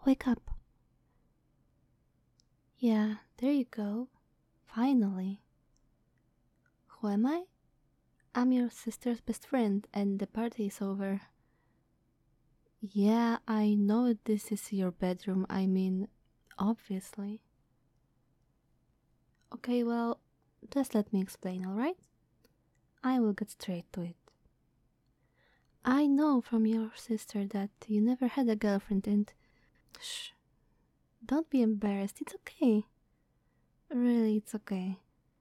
Wake up. Yeah, there you go. Finally. Who am I? I'm your sister's best friend and the party is over. Yeah, I know this is your bedroom, obviously. Okay, well, just let me explain, alright? I will get straight to it. I know from your sister that you never had a girlfriend and... Shh. Don't be embarrassed, it's okay. Really, it's okay.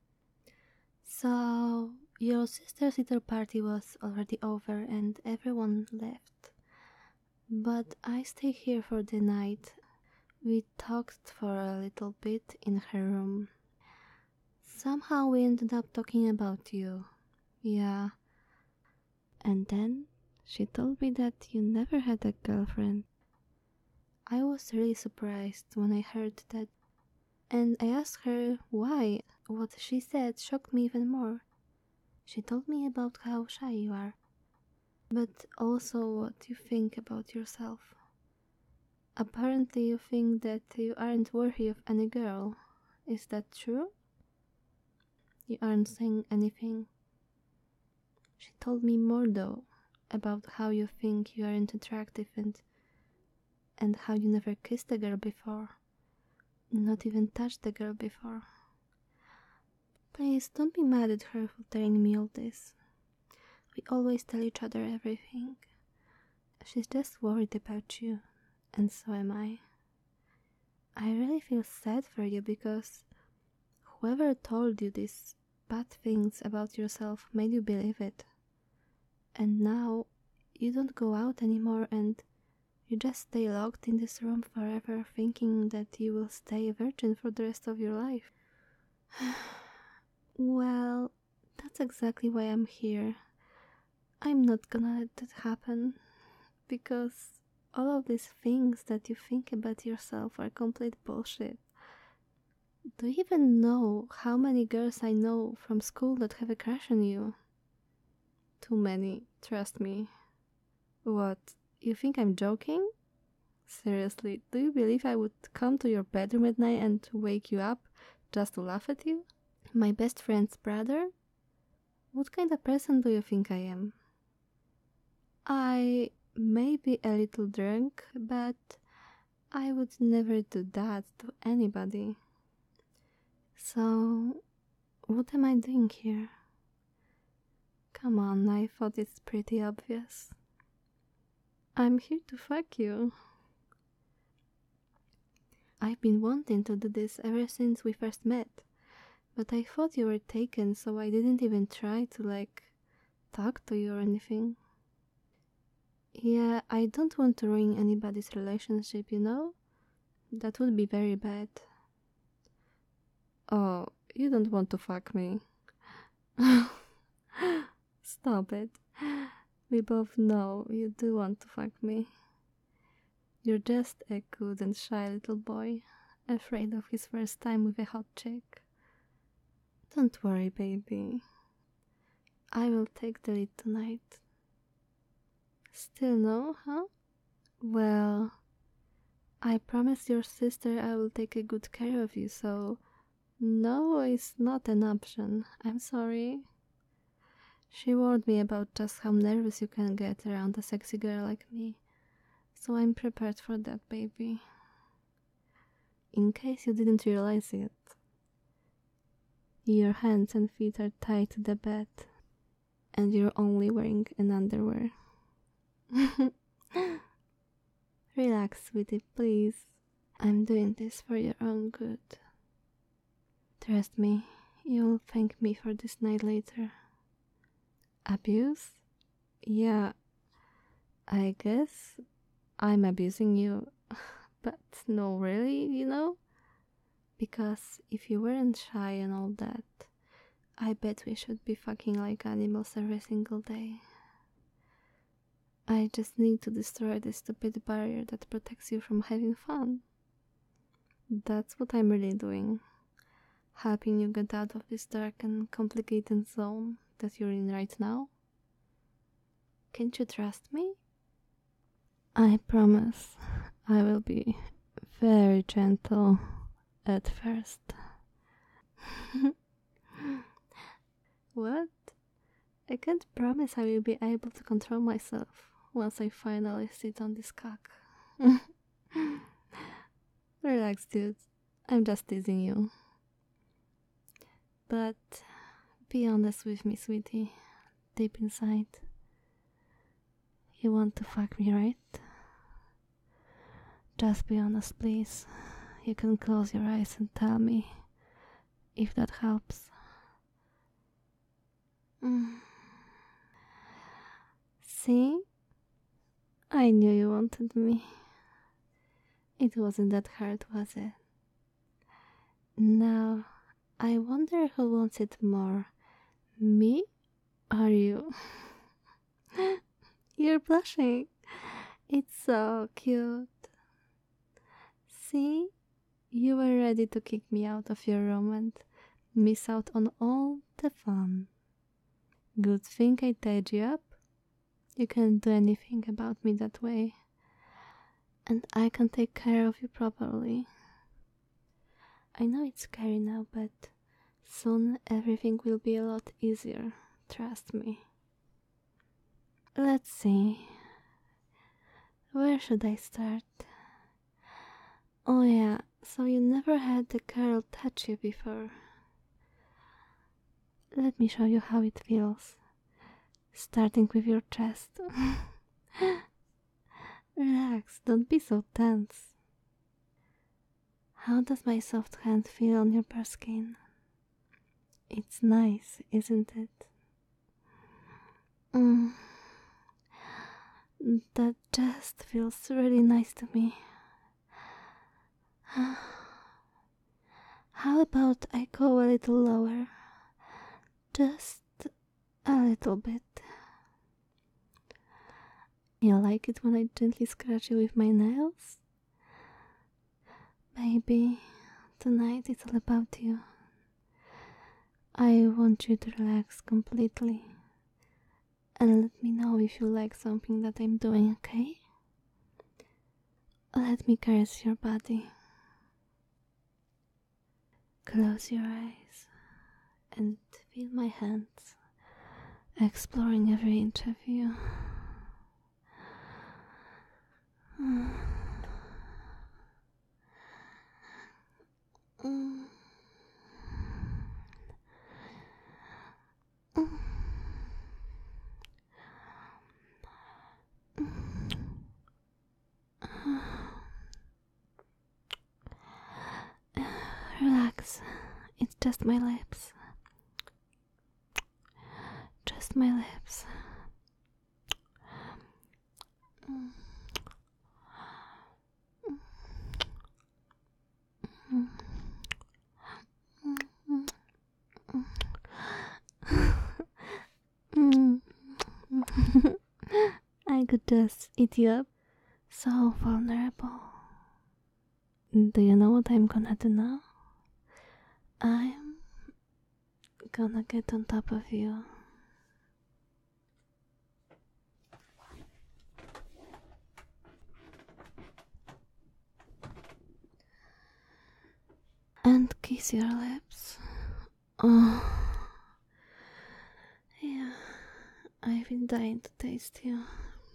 So, your sister's little party was already over and everyone left. But I stayed here for the night. We talked for a little bit in her room. Somehow we ended up talking about you. Yeah. And then she told me that you never had a girlfriend. I was really surprised when I heard that. And I asked her why. What she said shocked me even more. She told me about how shy you are, but also what you think about yourself. Apparently you think that you aren't worthy of any girl. Is that true? You aren't saying anything. She told me more though, about how you think you aren't attractive and how you never kissed a girl before. Not even touched a girl before. Please don't be mad at her for telling me all this. We always tell each other everything. She's just worried about you, and so am I. I really feel sad for you because whoever told you these bad things about yourself made you believe it. And now you don't go out anymore and you just stay locked in this room forever thinking that you will stay a virgin for the rest of your life. Well, that's exactly why I'm here. I'm not gonna let that happen, because all of these things that you think about yourself are complete bullshit. Do you even know how many girls I know from school that have a crush on you? Too many, trust me. What, you think I'm joking? Seriously, do you believe I would come to your bedroom at night and wake you up just to laugh at you? My best friend's brother? What kind of person do you think I am? I may be a little drunk, but I would never do that to anybody. So, what am I doing here? Come on, I thought it's pretty obvious. I'm here to fuck you. I've been wanting to do this ever since we first met, but I thought you were taken, so I didn't even try to, talk to you or anything. Yeah, I don't want to ruin anybody's relationship, you know? That would be very bad. Oh, you don't want to fuck me. Stop it. We both know you do want to fuck me. You're just a good and shy little boy, afraid of his first time with a hot chick. Don't worry, baby. I will take the lead tonight. Still no, huh? Well, I promised your sister I will take a good care of you, so no is not an option. I'm sorry. She warned me about just how nervous you can get around a sexy girl like me, so I'm prepared for that, baby. In case you didn't realize it, your hands and feet are tied to the bed, and you're only wearing an underwear. Relax, sweetie, please. I'm doing this for your own good. Trust me, you'll thank me for this night later. Abuse? Yeah, I guess I'm abusing you, but no, really, you know? Because if you weren't shy and all that, I bet we should be fucking like animals every single day. I just need to destroy this stupid barrier that protects you from having fun. That's what I'm really doing. Helping you get out of this dark and complicated zone that you're in right now. Can't you trust me? I promise. I will be very gentle at first. What? I can't promise I will be able to control myself once I finally sit on this cock. Relax, dude. I'm just teasing you. But be honest with me, sweetie. Deep inside. You want to fuck me, right? Just be honest, please. You can close your eyes and tell me if that helps. See? I knew you wanted me. It wasn't that hard, was it? Now, I wonder who wants it more, me or you? You're blushing. It's so cute. See? You were ready to kick me out of your room and miss out on all the fun. Good thing I tied you up. You can't do anything about me that way. And I can take care of you properly. I know it's scary now, but soon everything will be a lot easier. Trust me. Let's see. Where should I start? Oh yeah, so you never had a girl touch you before. Let me show you how it feels. Starting with your chest. Relax, don't be so tense. How does my soft hand feel on your bare skin? It's nice, isn't it? That just feels really nice to me. How about I go a little lower? Just a little bit. You like it when I gently scratch you with my nails? Baby, tonight it's all about you. I want you to relax completely. And let me know if you like something that I'm doing, okay? Let me caress your body. Close your eyes and feel my hands exploring every inch of you. Relax, it's just my lips. Just my lips. I could just eat you up. So vulnerable. Do you know what I'm gonna do now? I'm gonna get on top of you. And kiss your lips. Oh, yeah, I've been dying to taste you.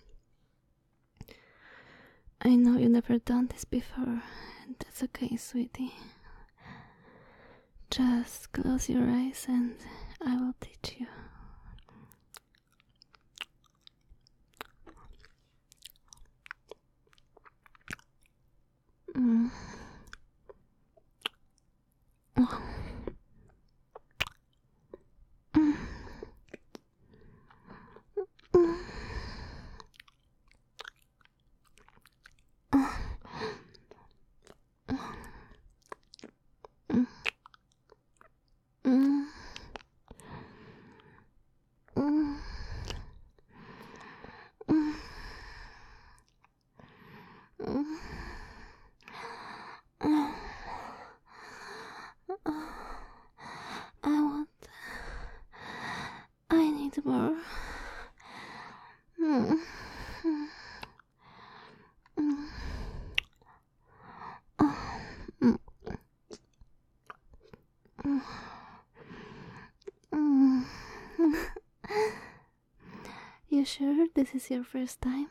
I know you've never done this before, and that's okay, sweetie. Just close your eyes and I will teach you. This is your first time?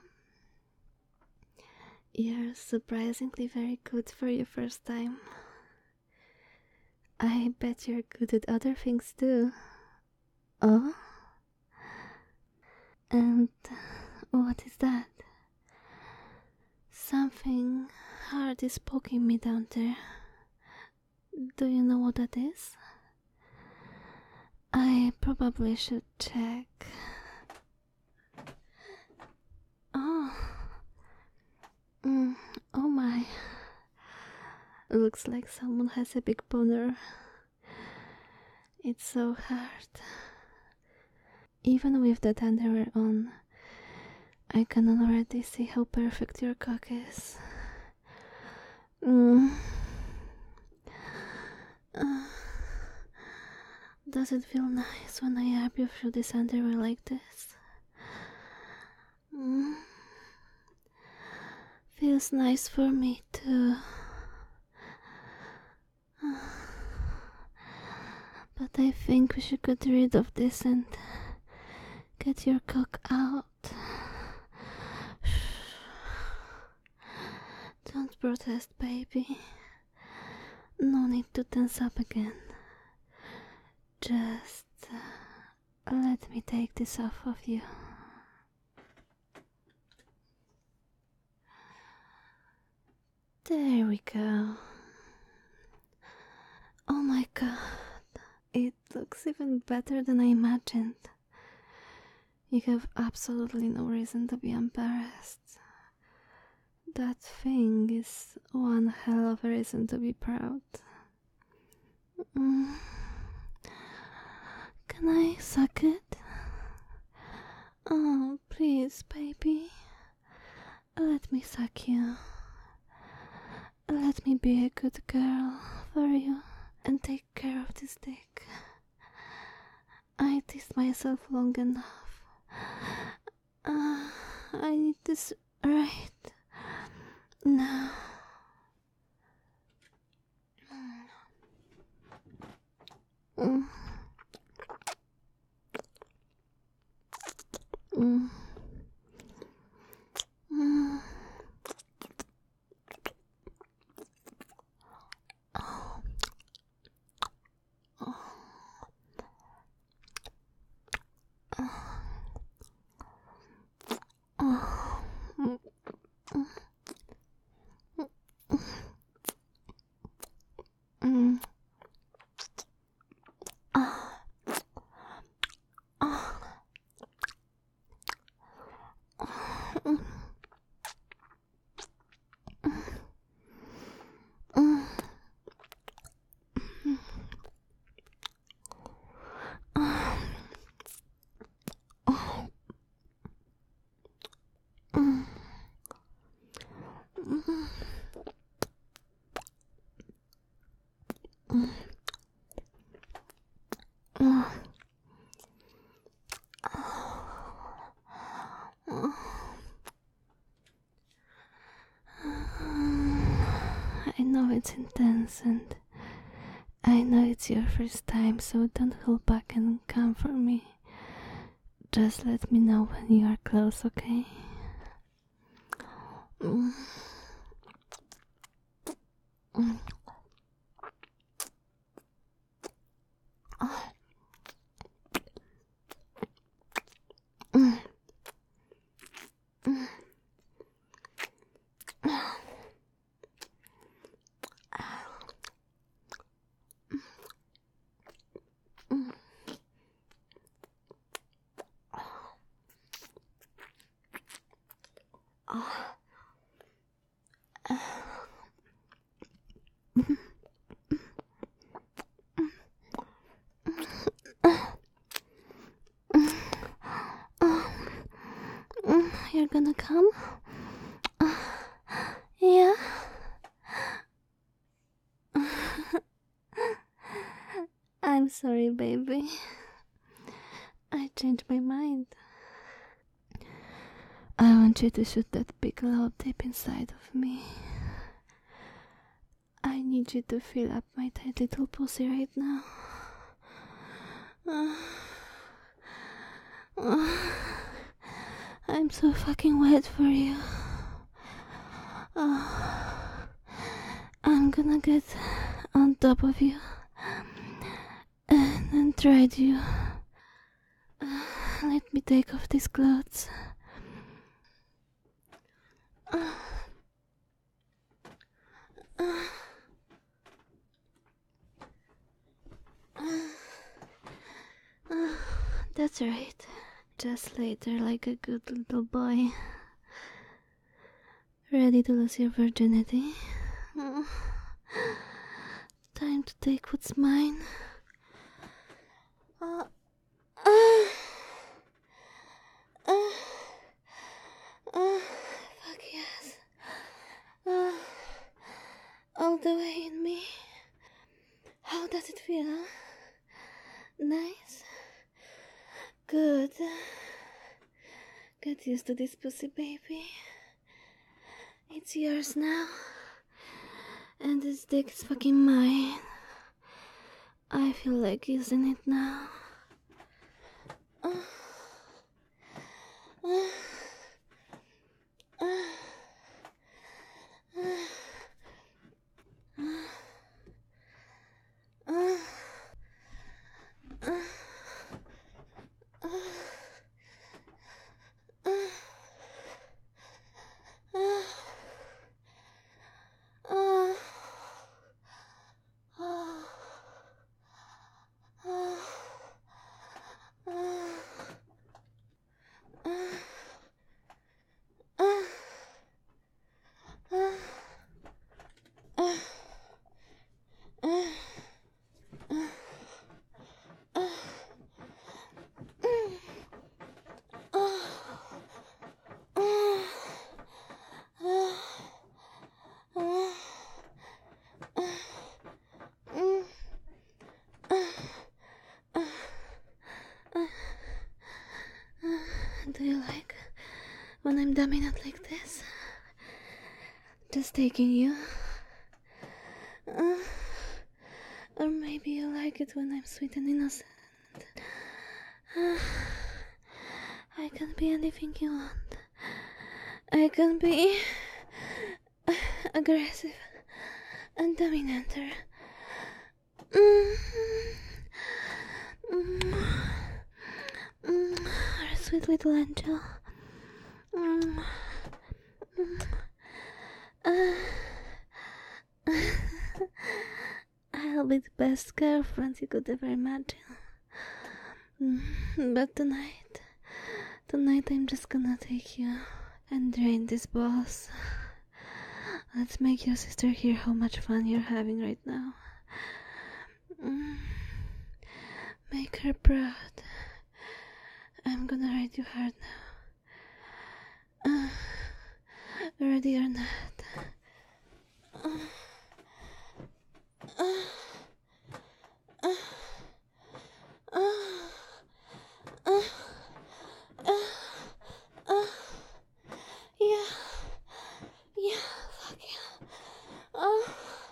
You're surprisingly very good for your first time. I bet you're good at other things too. Oh? And what is that? Something hard is poking me down there. Do you know what that is? I probably should check. Oh. Oh my. Looks like someone has a big boner. It's so hard. Even with that underwear on, I can already see how perfect your cock is. Does it feel nice when I rub you through this underwear like this? Feels nice for me too. But I think we should get rid of this and get your cock out. Don't protest, baby. No need to tense up again. Just let me take this off of you. There we go. Oh my god, it looks even better than I imagined. You have absolutely no reason to be embarrassed. That thing is one hell of a reason to be proud. Can I suck it? Oh, please, baby. Let me suck you. Let me be a good girl for you and take care of this dick. I teased myself long enough. I need this right now. I know it's intense and I know it's your first time, so don't hold back and come for me. Just let me know when you are close, okay? You're gonna come? Yeah? I'm sorry, baby. I changed my mind. I want you to shoot that big load deep inside of me. I need you to fill up my tight little pussy right now. I'm so fucking wet for you. I'm gonna get on top of you and then try you. Let me take off these clothes. That's right. Just lay there like a good little boy. Ready to lose your virginity. Time to take what's mine. Fuck yes. All the way in me. How does it feel, huh? Nice? Good. Get used to this pussy, baby. It's yours now. And this dick is fucking mine. I feel like using it now. Do you like when I'm dominant like this? Just taking you? Or maybe you like it when I'm sweet and innocent. I can be anything you want. I can be aggressive and dominanter. Our sweet little angel. I'll be the best girlfriend you could ever imagine. But tonight I'm just gonna take you and drain this boss. Let's make your sister hear how much fun you're having right now. Make her proud. I'm gonna ride you hard now. Ready or not? Yeah, fuck yeah.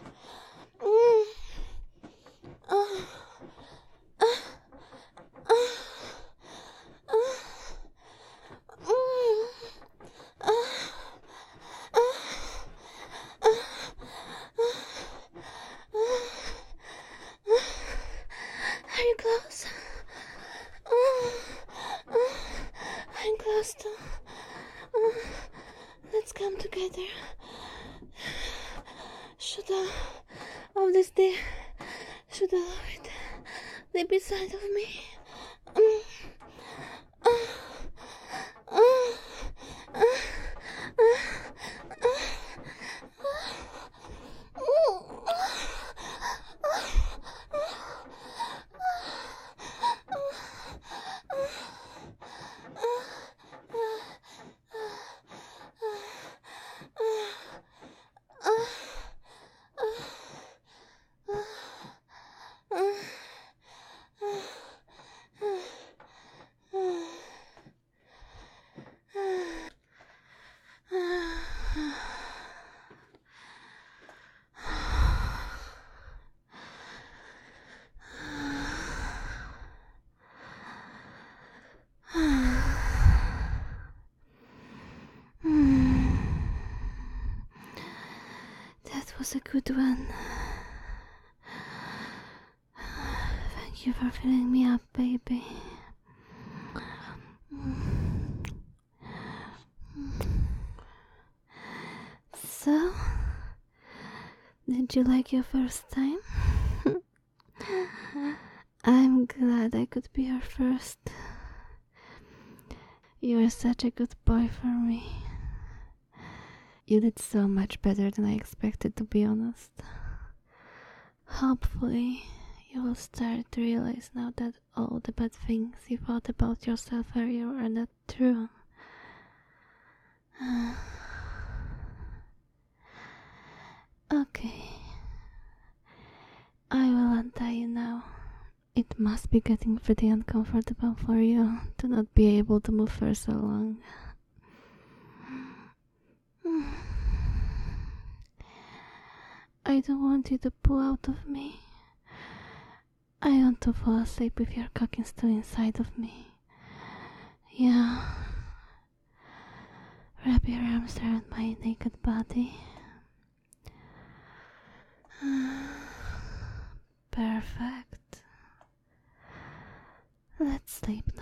Are you close? I'm close to. Let's come together. Should I of this day? Should I love it? Lay beside of me. was a good one. Thank you for filling me up, baby. So, did you like your first time? I'm glad I could be your first. You were such a good boy for me. You did so much better than I expected, to be honest. Hopefully, you will start to realize now that all the bad things you thought about yourself earlier are not true. Okay. I will untie you now. It must be getting pretty uncomfortable for you to not be able to move for so long. I don't want you to pull out of me. I want to fall asleep with your cock still inside of me. Yeah. Wrap your arms around my naked body. Perfect. Let's sleep